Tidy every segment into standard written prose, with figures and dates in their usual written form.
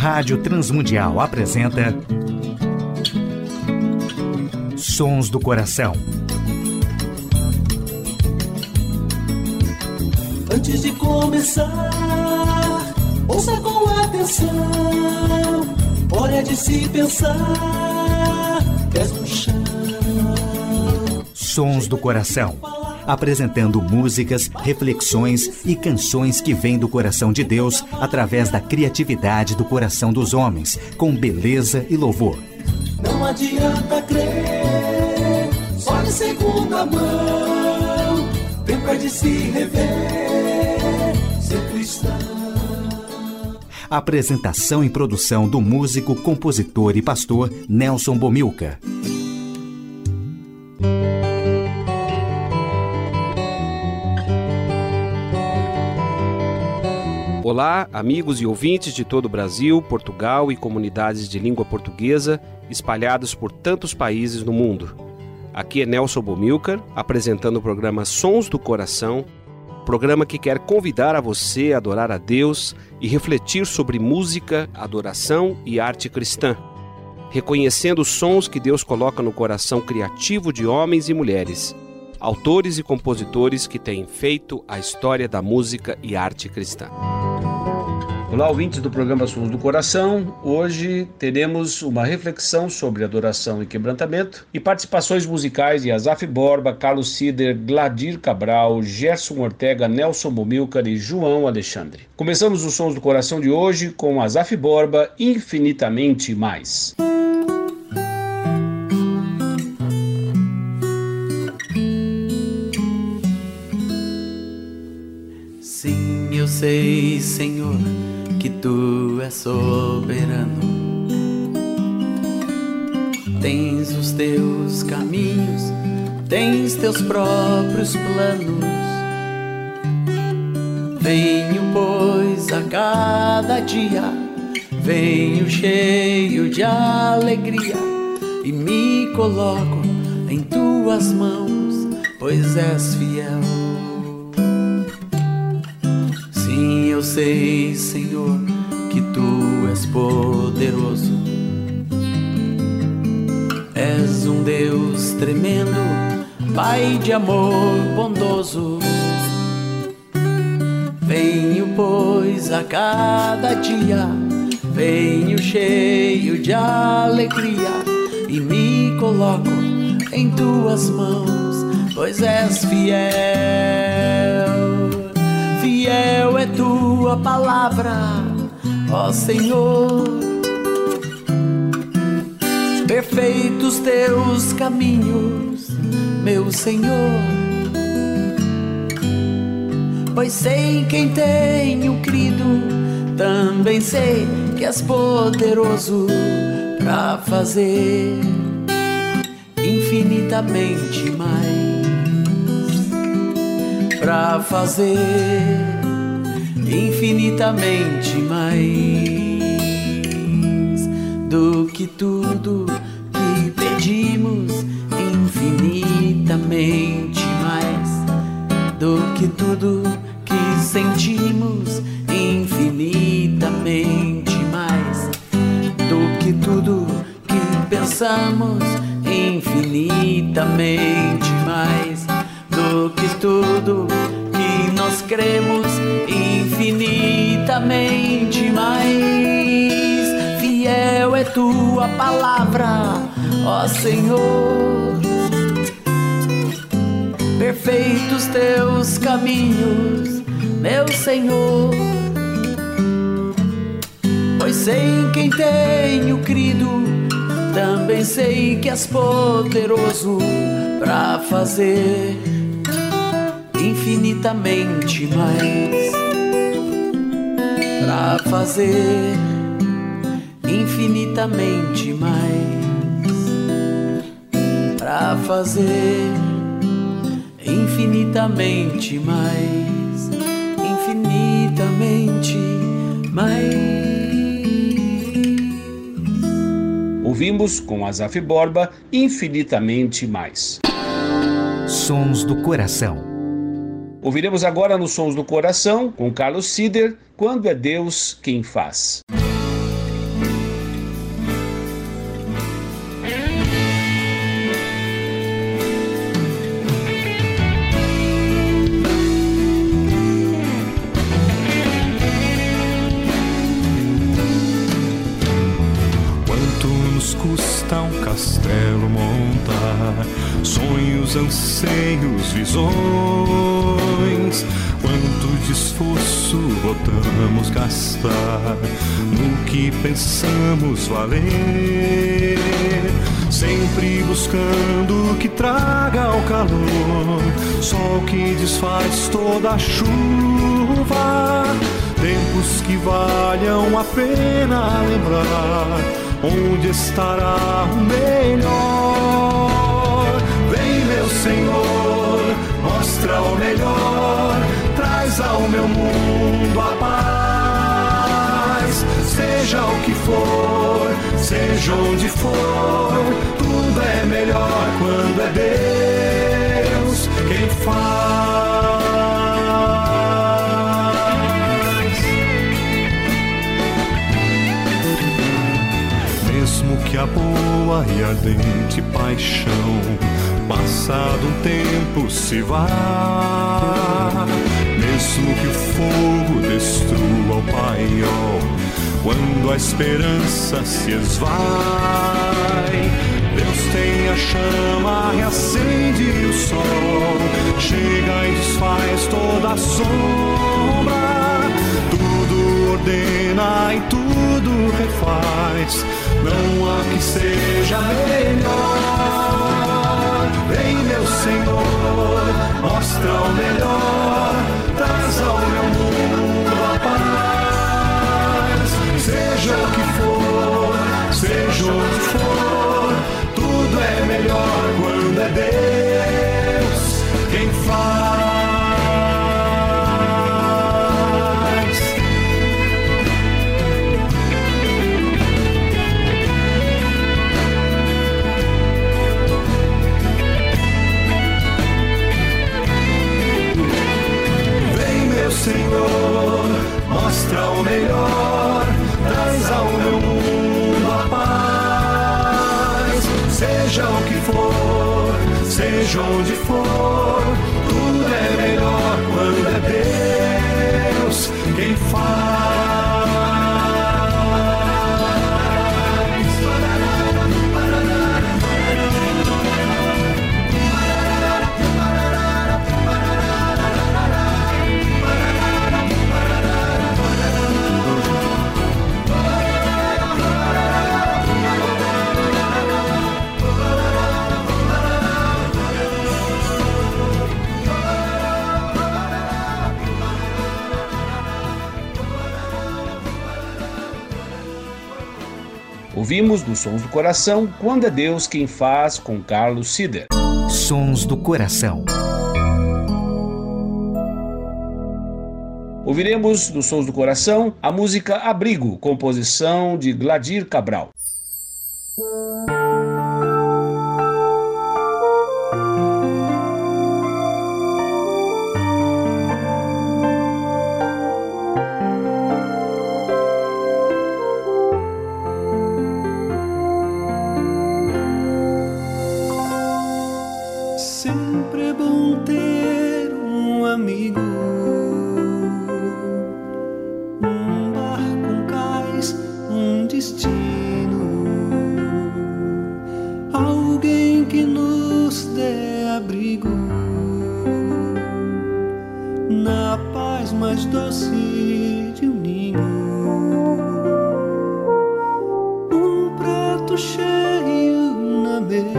Rádio Transmundial apresenta Sons do Coração. Antes de começar, ouça com atenção. Hora de se pensar, pés no chão. Sons do Coração. Apresentando músicas, reflexões e canções que vêm do coração de Deus através da criatividade do coração dos homens, com beleza e louvor. Não adianta crer, só de segunda mão. Tempo é de se rever, ser cristão. Apresentação e produção do músico, compositor e pastor Nelson Bomilcar. Olá, amigos e ouvintes de todo o Brasil, Portugal e comunidades de língua portuguesa espalhados por tantos países no mundo. Aqui é Nelson Bomilcar, apresentando o programa Sons do Coração, programa que quer convidar a você a adorar a Deus e refletir sobre música, adoração e arte cristã, reconhecendo os sons que Deus coloca no coração criativo de homens e mulheres, autores e compositores que têm feito a história da música e arte cristã. Olá, ouvintes do programa Sons do Coração. Hoje teremos uma reflexão sobre adoração e quebrantamento e participações musicais de Asaf Borba, Carlos Sider, Gladir Cabral, Gerson Ortega, Nelson Bomilcar e João Alexandre. Começamos os Sons do Coração de hoje com Asaf Borba, Infinitamente Mais. Sim, eu sei, Senhor, que Tu és soberano. Tens os Teus caminhos, tens Teus próprios planos. Venho, pois, a cada dia, venho cheio de alegria e me coloco em Tuas mãos, pois és fiel. Sim, eu sei, Senhor, que Tu és poderoso. És um Deus tremendo, Pai de amor bondoso. Venho, pois, a cada dia, venho cheio de alegria e me coloco em Tuas mãos, pois és fiel. Fiel é Tua palavra, ó Senhor. Perfeitos Teus caminhos, meu Senhor. Pois sei em quem tenho crido, também sei que és poderoso pra fazer infinitamente mais. Pra fazer infinitamente mais do que tudo que pedimos, infinitamente mais do que tudo que sentimos, infinitamente mais do que tudo que pensamos, infinitamente mais do que tudo que nós cremos, infinitamente mais. Fiel é Tua palavra, ó Senhor. Perfeitos Teus caminhos, meu Senhor. Pois sei em quem tenho crido, também sei que és poderoso pra fazer infinitamente mais. Pra fazer infinitamente mais. Pra fazer infinitamente mais. Infinitamente mais. Ouvimos com Asaf Borba, Infinitamente Mais. Sons do Coração. Ouviremos agora nos Sons do Coração, com Carlos Sider, Quando é Deus quem faz. custa um castelo montar? Sonhos, anseios, visões. Quanto de esforço votamos gastar no que pensamos valer? Sempre buscando o que traga o calor, sol que desfaz toda a chuva. Tempos que valham a pena lembrar, onde estará o melhor? Vem, meu Senhor, mostra o melhor, traz ao meu mundo a paz. Seja o que for, seja onde for, tudo é melhor quando é Deus quem faz. Mesmo que a boa e ardente paixão, passado um tempo, se vá, mesmo que o fogo destrua o paiol, quando a esperança se esvai, Deus tem a chama, reacende o sol, chega e desfaz toda a sombra, tudo ordena e tudo refaz, não há que seja melhor. Vem, meu Senhor, mostra o melhor, traz ao meu mundo a paz. Seja o que for, seja onde for, tudo é melhor quando é Deus quem faz. Vem, meu Senhor, mostra o melhor, traz ao meu mundo a paz. Seja o que for, seja onde for, tudo é melhor quando é Deus quem faz. Ouvimos dos Sons do Coração, Quando é Deus Quem Faz, com Carlos Sider. Sons do Coração. Ouviremos dos Sons do Coração a música Abrigo, composição de Gladir Cabral. Sempre é bom ter um amigo, um barco, um cais, um destino, alguém que nos dê abrigo na paz mais doce de um ninho, um prato cheio na mesa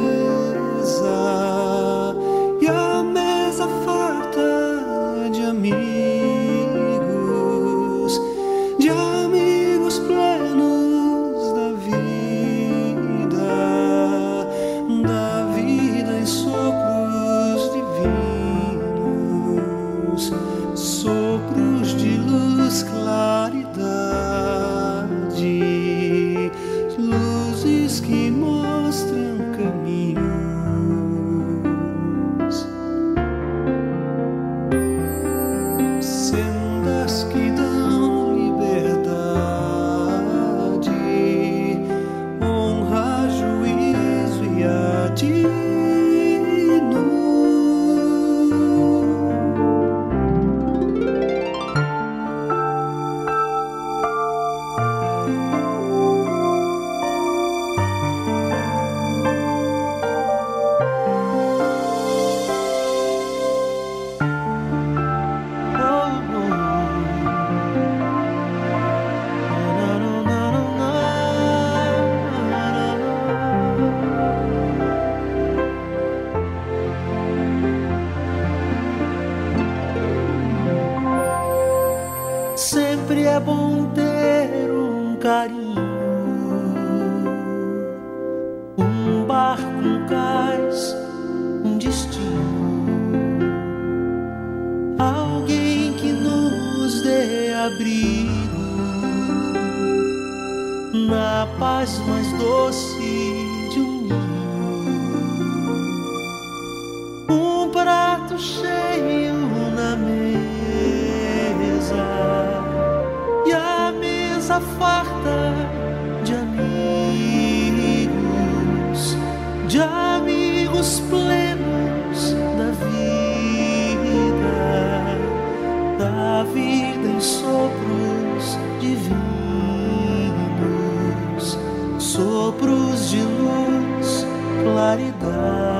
e a mesa farta de amigos plenos carinho, um barco, um cais, um destino, alguém que nos dê abrigo na paz mais doce de um ninho, um prato cheio na mesa e a mesa farta de amigos plenos da vida em sopros divinos, sopros de luz, claridade,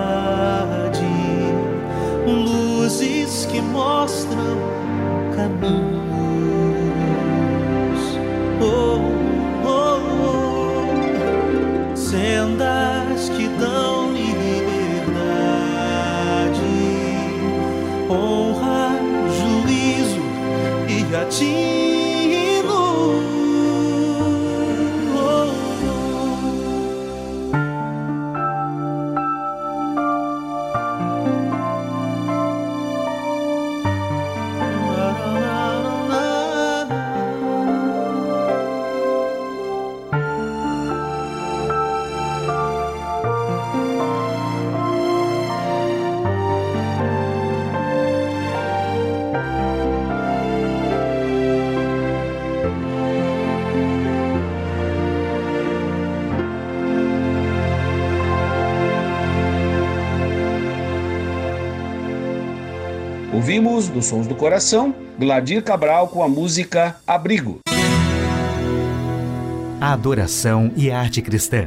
luzes que mostram caminhos. Oh, oh, oh. Sendas que dão liberdade, honra, juízo e gratidão. Ouvimos, dos Sons do Coração, Gladir Cabral com a música Abrigo. A adoração e a arte cristã.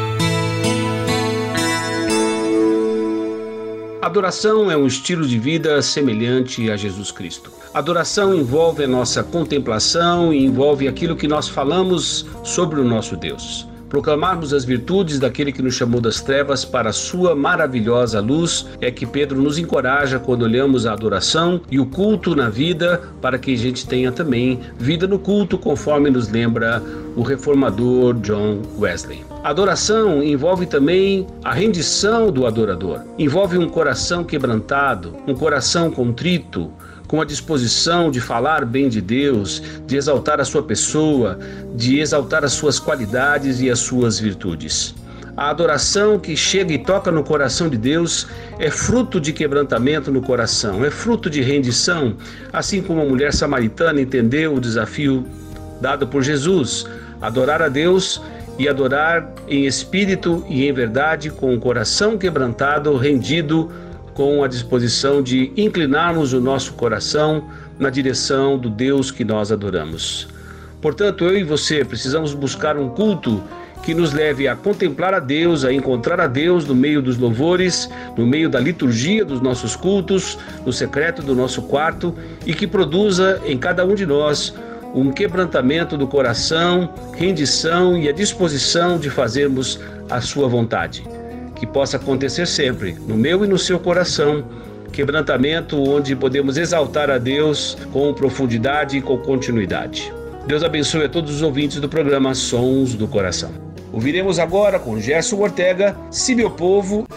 Adoração é um estilo de vida semelhante a Jesus Cristo. Adoração envolve a nossa contemplação e envolve aquilo que nós falamos sobre o nosso Deus. Proclamarmos as virtudes daquele que nos chamou das trevas para a sua maravilhosa luz é que Pedro nos encoraja quando olhamos a adoração e o culto na vida, para que a gente tenha também vida no culto, conforme nos lembra o reformador John Wesley. A adoração envolve também a rendição do adorador. Envolve um coração quebrantado, um coração contrito, com a disposição de falar bem de Deus, de exaltar a sua pessoa, de exaltar as suas qualidades e as suas virtudes. A adoração que chega e toca no coração de Deus é fruto de quebrantamento no coração, é fruto de rendição, assim como a mulher samaritana entendeu o desafio dado por Jesus, adorar a Deus e adorar em espírito e em verdade, com o coração quebrantado, rendido, com a disposição de inclinarmos o nosso coração na direção do Deus que nós adoramos. Portanto, eu e você precisamos buscar um culto que nos leve a contemplar a Deus, a encontrar a Deus no meio dos louvores, no meio da liturgia dos nossos cultos, no secreto do nosso quarto, e que produza em cada um de nós um quebrantamento do coração, rendição e a disposição de fazermos a sua vontade. Que possa acontecer sempre, no meu e no seu coração, quebrantamento onde podemos exaltar a Deus com profundidade e com continuidade. Deus abençoe a todos os ouvintes do programa Sons do Coração. Ouviremos agora com Gerson Ortega, Se Meu Povo.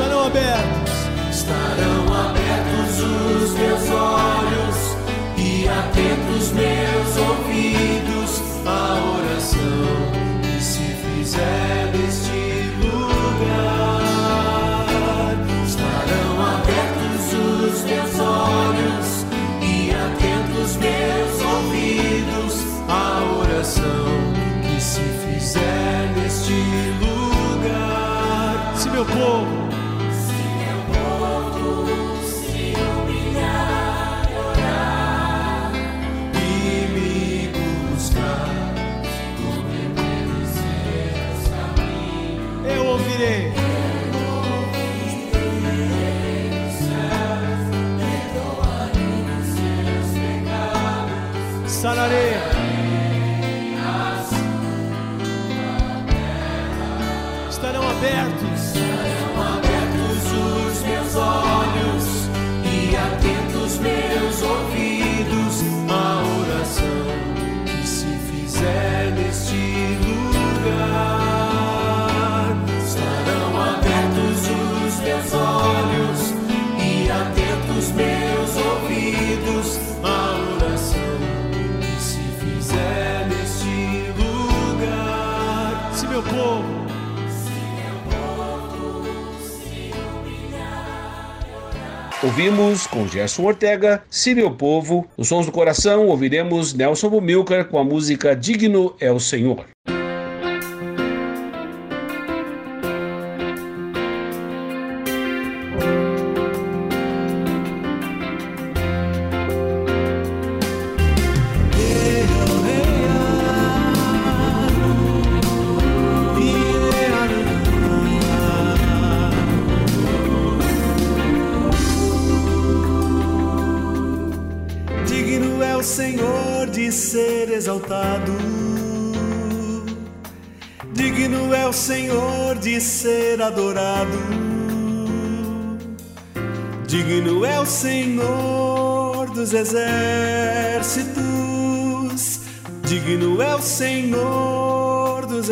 estarão abertos. Estarão abertos os meus olhos e atentos meus ouvidos à oração que se fizer neste lugar. Estarão abertos os meus olhos e atentos meus ouvidos à oração que se fizer neste lugar. Se meu povo se humilhar e orar e me buscar, compreender os seus caminhos, eu ouvirei. Sanarei. Estarão abertos. Estarão abertos os meus olhos e atentos meus ouvidos à oração que se fizer neste lugar. Estarão abertos os meus olhos e atentos meus ouvidos à oração neste lugar. Se meu povo se humilhar e orar. Ouvimos com Gerson Ortega, Se Meu Povo. Nos Sons do Coração ouviremos Nelson Bumilcar com a música Digno é o Senhor. digno é o Senhor de ser exaltado. Digno é o Senhor de ser adorado. Digno é o Senhor dos exércitos. Digno é o Senhor dos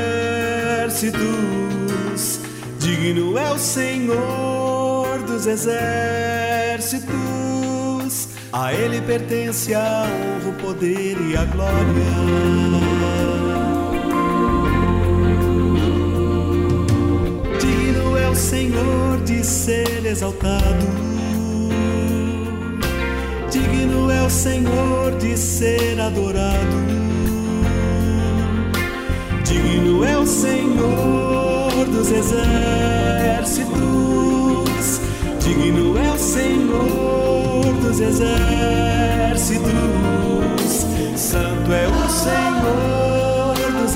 exércitos. Digno é o Senhor dos exércitos. A Ele pertence a honra, o poder e a glória. Digno é o Senhor de ser exaltado. Digno é o Senhor de ser adorado. Digno é o Senhor dos exércitos. Digno é o Senhor dos exércitos. Santo é o Senhor dos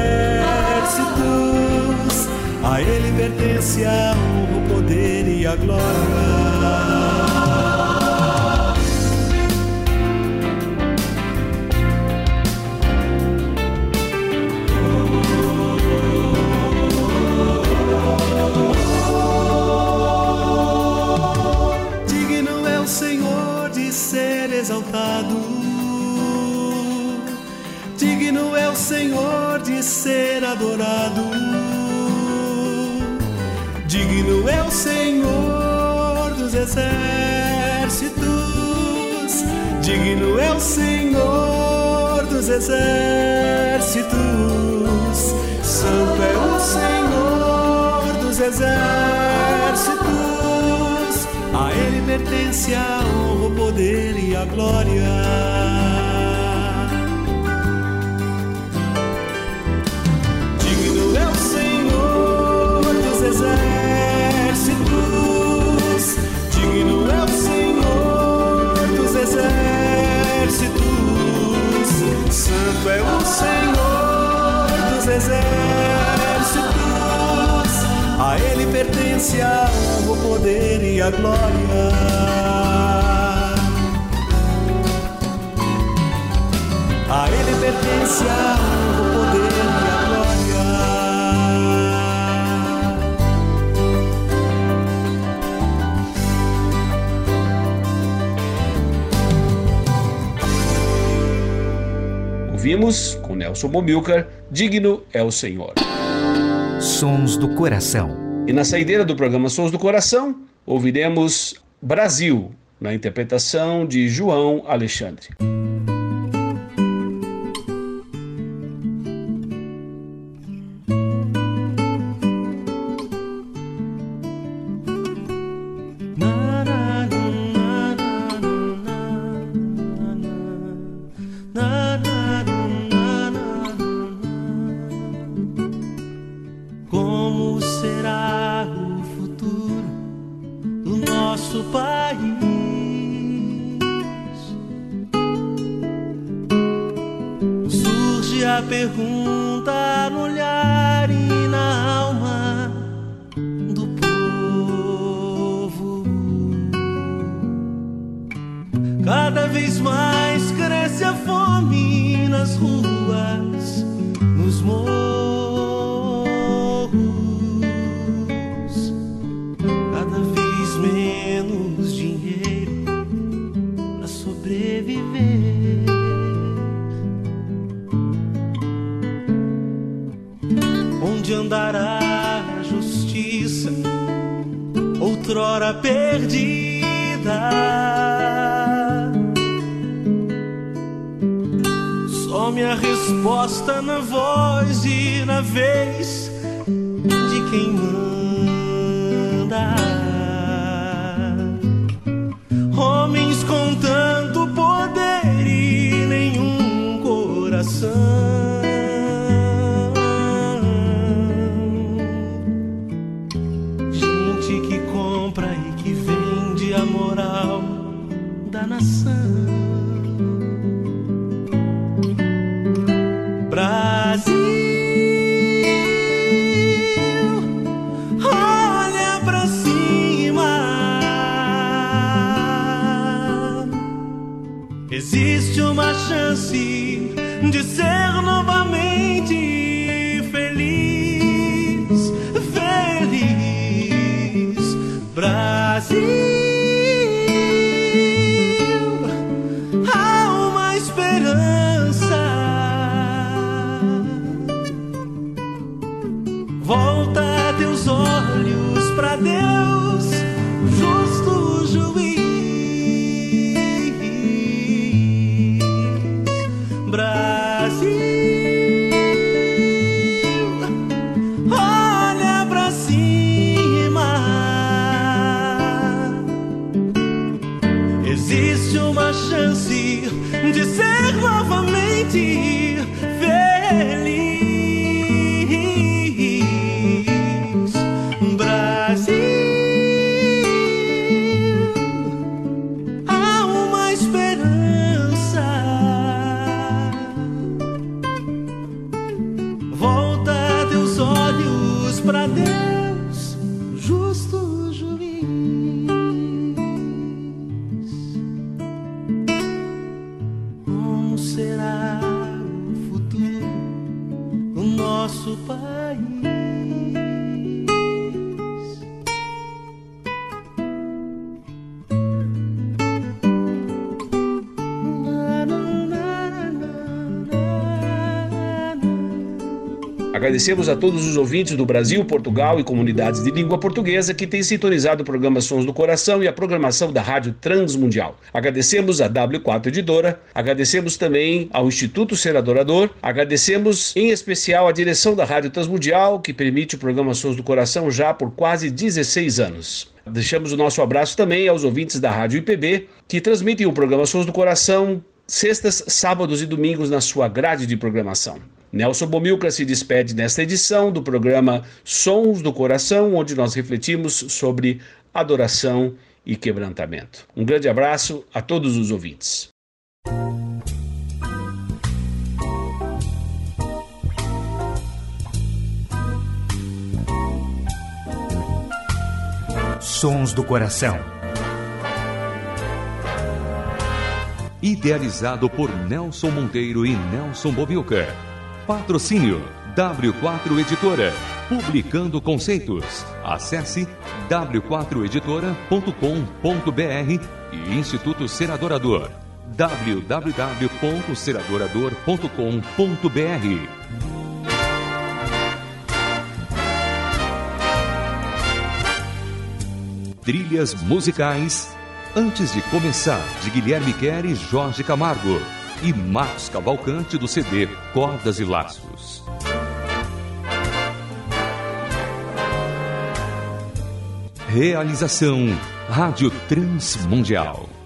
exércitos. A Ele pertence a honra, o poder e a glória. Digno é o Senhor de ser adorado. Digno é o Senhor dos exércitos. Digno é o Senhor dos exércitos. Santo é o Senhor dos exércitos. A Ele pertence a honra, o poder e a glória. Digno é o Senhor dos exércitos. Digno é o Senhor dos exércitos. Santo é o Senhor dos exércitos. A Ele pertence a honra, o poder e a glória. A Ele pertence a honra, o poder e a glória. Ouvimos com Nelson Bumilcar, Digno é o Senhor. Sons do Coração. E na saideira do programa Sons do Coração, ouviremos Brasil, na interpretação de João Alexandre. Como será o futuro do nosso país? Surge a pergunta no olhar e na alma do povo. Cada vez mais cresce a fome nas ruas, nos morros. Menos dinheiro para sobreviver. Onde andará a justiça, outrora perdida? Some a resposta na voz e na vez de quem manda. Homens com tanto poder e nenhum coração. Gente que compra e que vende a moral da nação. Brasil, olha pra cima. Existe uma chance de ser novamente feliz, feliz. Brasil, há uma esperança. Volta teus olhos pra Deus, justo juiz. Brasil, olha pra cima. Existe uma chance de ser novamente feliz. Brasil, há uma esperança. Volta teus olhos pra Deus, justo juiz. Como será o futuro do nosso país? Agradecemos a todos os ouvintes do Brasil, Portugal e comunidades de língua portuguesa que têm sintonizado o programa Sons do Coração e a programação da Rádio Transmundial. Agradecemos a W4 Editora, agradecemos também ao Instituto Ser Adorador, agradecemos em especial a direção da Rádio Transmundial, que permite o programa Sons do Coração já por quase 16 anos. Deixamos o nosso abraço também aos ouvintes da Rádio IPB, que transmitem o programa Sons do Coração sextas, sábados e domingos na sua grade de programação. Nelson Bomilcar se despede nesta edição do programa Sons do Coração, onde nós refletimos sobre adoração e quebrantamento. Um grande abraço a todos os ouvintes. Sons do Coração. Idealizado por Nelson Monteiro e Nelson Bomilcar. Patrocínio W4 Editora, publicando conceitos. Acesse w4editora.com.br e Instituto Ser Adorador, www.seradorador.com.br. trilhas musicais Antes de Começar, de Guilherme Quer e Jorge Camargo, e Marcos Cavalcante do CD Cordas e Laços. Realização Rádio Transmundial.